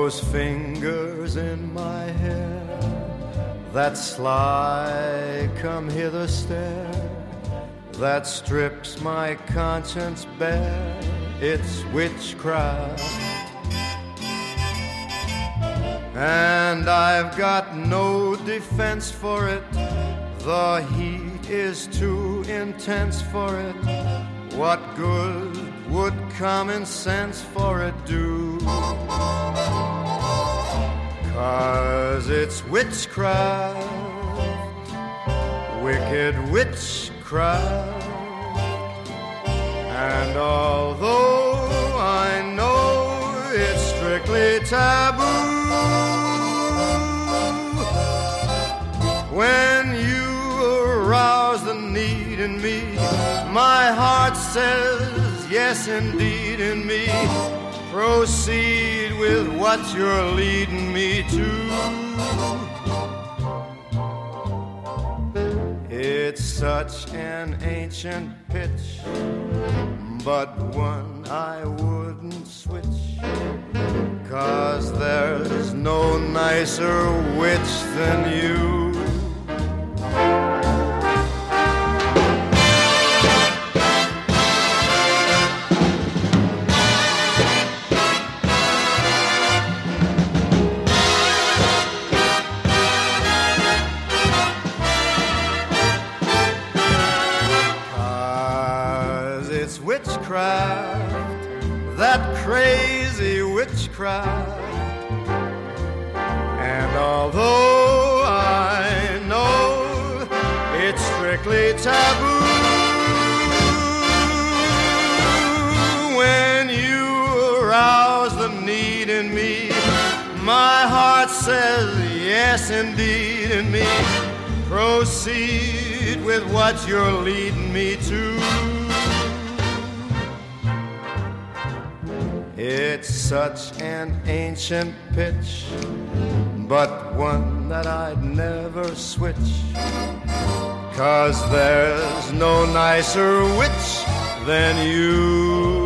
those fingers in my hair, that sly come hither stare, that strips my conscience bare, it's witchcraft. And I've got no defense for it, the heat is too intense for it. What good would common sense for it do? 'Cause it's witchcraft, wicked witchcraft. And although I know it's strictly taboo, when you arouse the need in me, my heart says yes indeed in me. Proceed with what you're leading me to. It's such an ancient pitch, but one I wouldn't switch, 'cause there's no nicer witch than you. Witchcraft, that crazy witchcraft. And although I know it's strictly taboo, when you arouse the need in me, my heart says yes indeed in me. Proceed with what you're leading me to. It's such an ancient pitch, but one that I'd never switch, 'cause there's no nicer witch than you.